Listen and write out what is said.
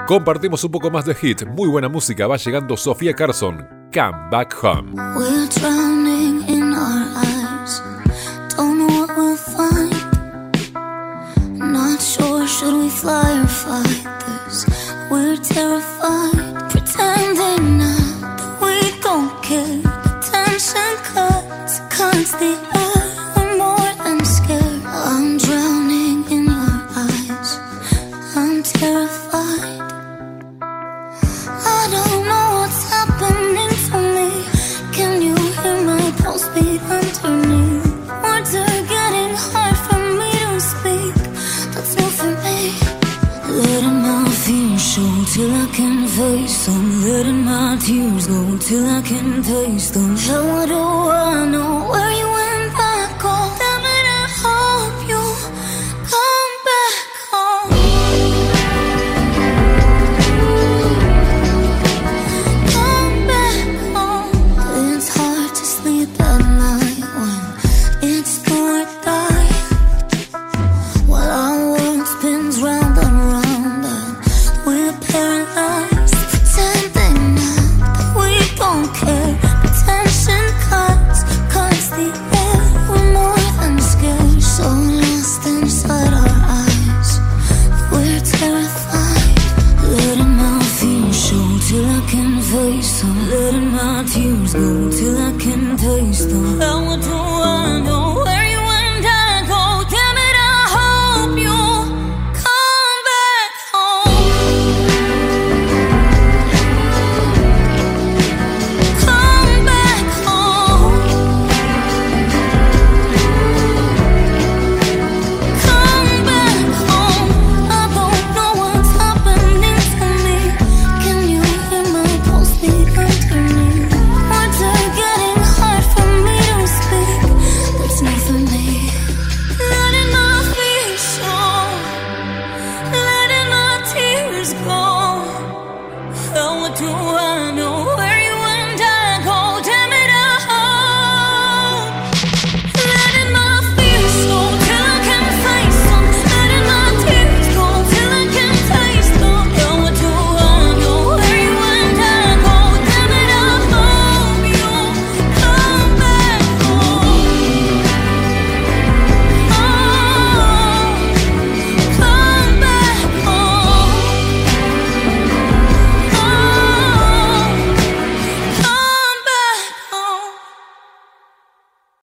Compartimos un poco más de hit, muy buena música. Va llegando Sofía Carson, Come Back Home. We're drowning in our eyes, don't know what we'll find. Not sure, should we fly or fight this? We're terrified, pretending now that we don't care. Tension cuts the air. We're more than scared. I'm drowning in your eyes, I'm terrified. I don't know what's happening to me. Can you hear my pulse beat underneath? Words are getting hard for me to speak. That's new for me. Letting my fears show till I can face them. Letting my tears go till I can taste them. How do I know where you went back home? Damn it, I hope you come back home. Come back home. It's hard to sleep at night when it's do or die. While our world spins round and round and we're paralyzed, pretending now that we don't care. Tension cuts the air. We're more than scared, so lost inside our eyes. We're terrified. Letting my fears show till I can face them. Letting my tears go till I can taste them.